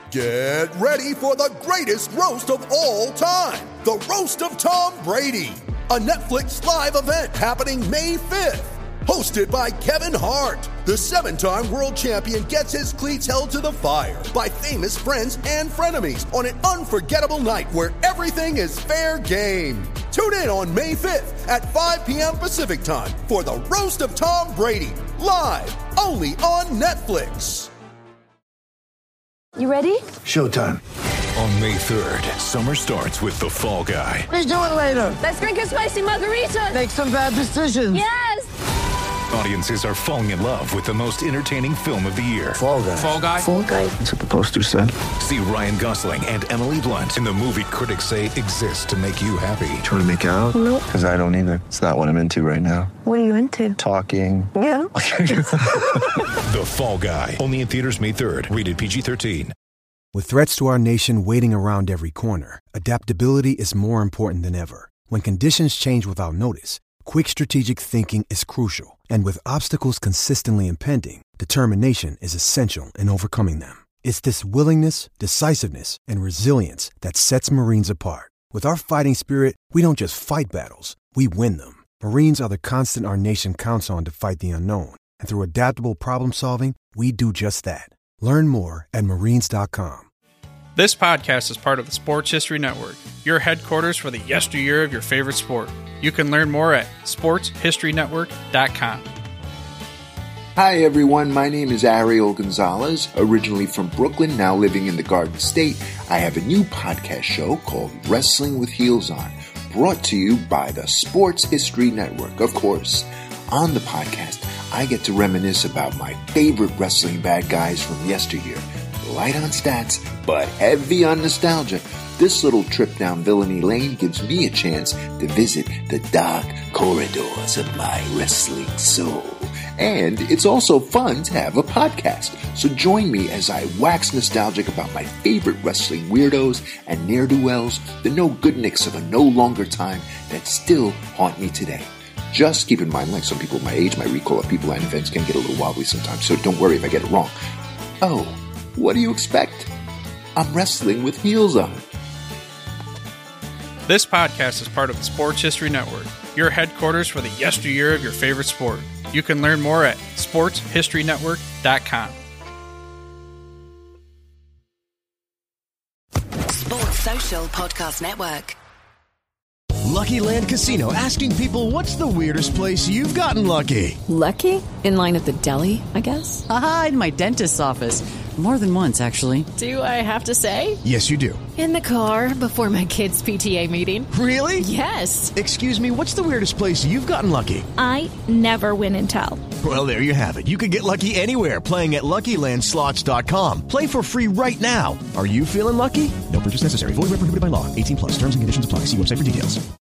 Get ready for the greatest roast of all time, the Roast of Tom Brady, a Netflix live event happening May 5th. Hosted by Kevin Hart, the 7-time world champion gets his cleats held to the fire by famous friends and frenemies on an unforgettable night where everything is fair game. Tune in on May 5th at 5 p.m. Pacific time for the Roast of Tom Brady, live only on Netflix. You ready? Showtime. On May 3rd, summer starts with The Fall Guy. Let's do it later. Let's drink a spicy margarita. Make some bad decisions. Yes! Audiences are falling in love with the most entertaining film of the year. Fall Guy. Fall Guy? Fall Guy. That's what the poster said. See Ryan Gosling and Emily Blunt in the movie critics say exists to make you happy. Trying to make it out? Nope. Because I don't either. It's not what I'm into right now. What are you into? Talking. Yeah. The Fall Guy. Only in theaters May 3rd. Rated PG-13. With threats to our nation waiting around every corner, adaptability is more important than ever. When conditions change without notice, quick strategic thinking is crucial. And with obstacles consistently impending, determination is essential in overcoming them. It's this willingness, decisiveness, and resilience that sets Marines apart. With our fighting spirit, we don't just fight battles, we win them. Marines are the constant our nation counts on to fight the unknown. And through adaptable problem solving, we do just that. Learn more at marines.com. This podcast is part of the Sports History Network, your headquarters for the yesteryear of your favorite sport. You can learn more at sportshistorynetwork.com. Hi everyone, my name is Ariel Gonzalez, originally from Brooklyn, now living in the Garden State. I have a new podcast show called Wrestling with Heels On, brought to you by the Sports History Network, of course. On the podcast, I get to reminisce about my favorite wrestling bad guys from yesteryear. Light on stats, but heavy on nostalgia. This little trip down villainy lane gives me a chance to visit the dark corridors of my wrestling soul. And it's also fun to have a podcast. So join me as I wax nostalgic about my favorite wrestling weirdos and ne'er-do-wells, the no-goodniks of a no longer time that still haunt me today. Just keep in mind, like some people my age, my recall of people and events can get a little wobbly sometimes, so don't worry if I get it wrong. Oh, what do you expect? I'm wrestling with heels on. This podcast is part of the Sports History Network, your headquarters for the yesteryear of your favorite sport. You can learn more at sportshistorynetwork.com. Sports Social Podcast Network. Lucky Land Casino, asking people, what's the weirdest place you've gotten lucky? Lucky? In line at the deli, I guess? Aha, in my dentist's office. More than once, actually. Do I have to say? Yes, you do. In the car before my kids' PTA meeting. Really? Yes. Excuse me, what's the weirdest place you've gotten lucky? I never win and tell. Well, there you have it. You can get lucky anywhere, playing at LuckyLandSlots.com. Play for free right now. Are you feeling lucky? No purchase necessary. Void where prohibited by law. 18+. Terms and conditions apply. See website for details.